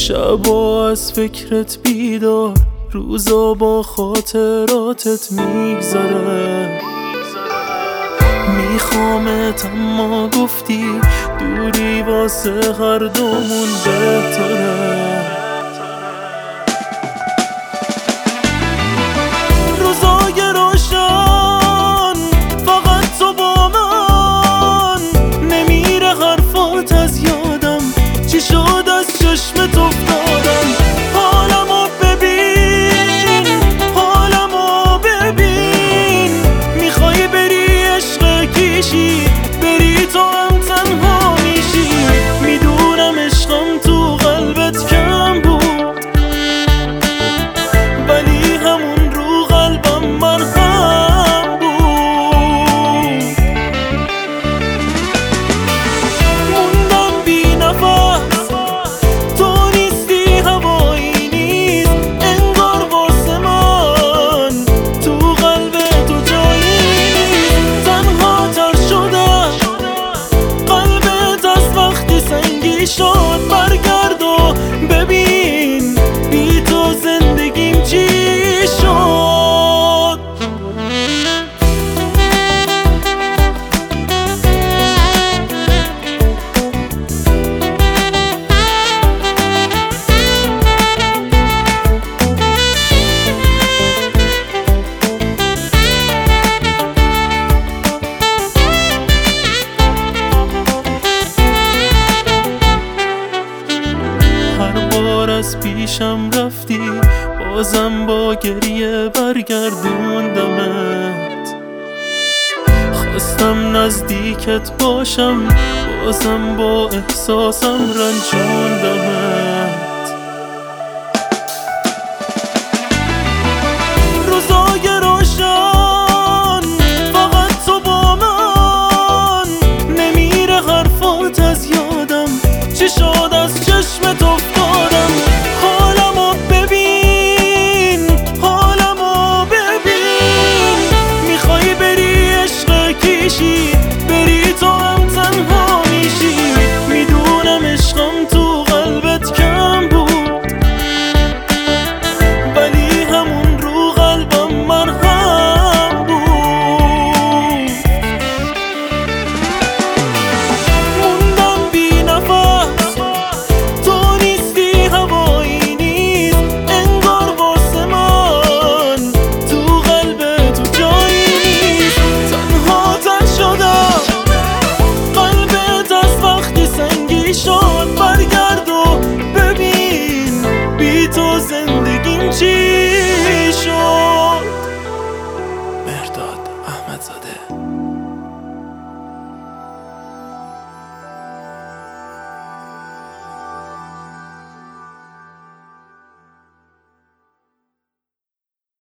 شبا از فکرت بیدار، روزا با خاطراتت میگذره. میخوامت اما گفتی دوری واسه هر دومون بهتره. روزای روشن فقط تو با من، نمیره حرفات از یادم، چی شد از چشمت افتادم. حالمو ببین، حالمو ببین، میخوای بری عشق کیشی، بری تو هم تنها میشی. میدونم عشقم تو قلبت کم بود، ولی همون رو قلبم مرهم بود. موندم بی نفس، تو نیستی هوایی نیست، انگار واسه من تو قلب تو جایی نیست. تنها تر شدم قلبت از وقتی سنگی شد. برگرد و ببین بی تو زندگیم چی شد. هر بار از پیشم رفتی، بازم با گریه برگردوندمت. خواستم نزدیکت باشم، بازم با احساسم رنجوندمت.